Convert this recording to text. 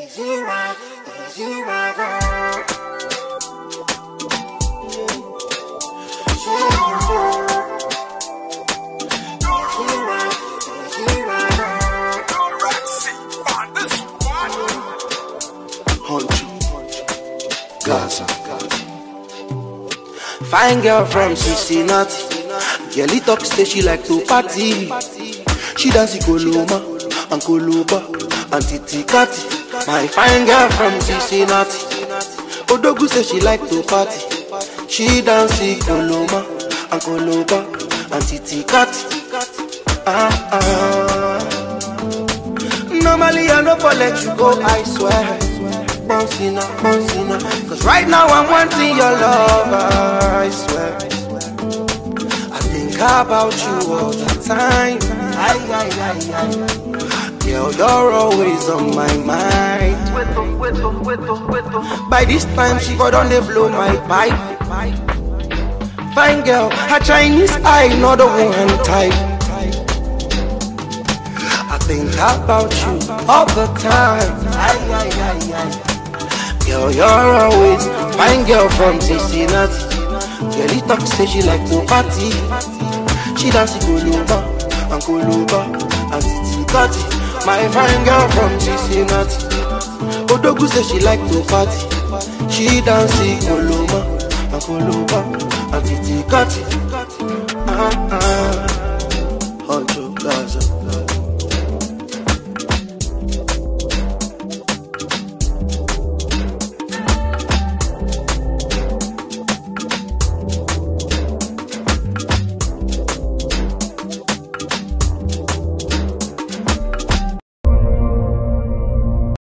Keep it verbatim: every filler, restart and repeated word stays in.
Is you right? Is you right, girl? Gaza. Fine girl from Cincinnati. Girlie talk say she like to party. She dance Koloma and Koloba and Titi Kati. My fine girl from Cincinnati. Odogu say she like to party. She dance Koloma and Koloba and Titi Kati. Ah ah. Normally I no for let you go, I swear. Bouncing up, bouncing up. Cause right now I'm wanting your love, I swear. I think about you all the time. Aye, aye, aye, aye. Girl, you're always on my mind. By this time she got on the blow my pipe. Fine girl, her Chinese eye, not the one type. I think about you all the time. Aye, aye, aye, aye. Girl, you're always fine girl from Cincinnati. Girlie talk say she like to party. She dance Koloma and Koloba and Titi Kati. My fine girl from Cincinnati. Odogu say she like to party. She dance Koloma and Koloba and Titi Kati. Ah ah.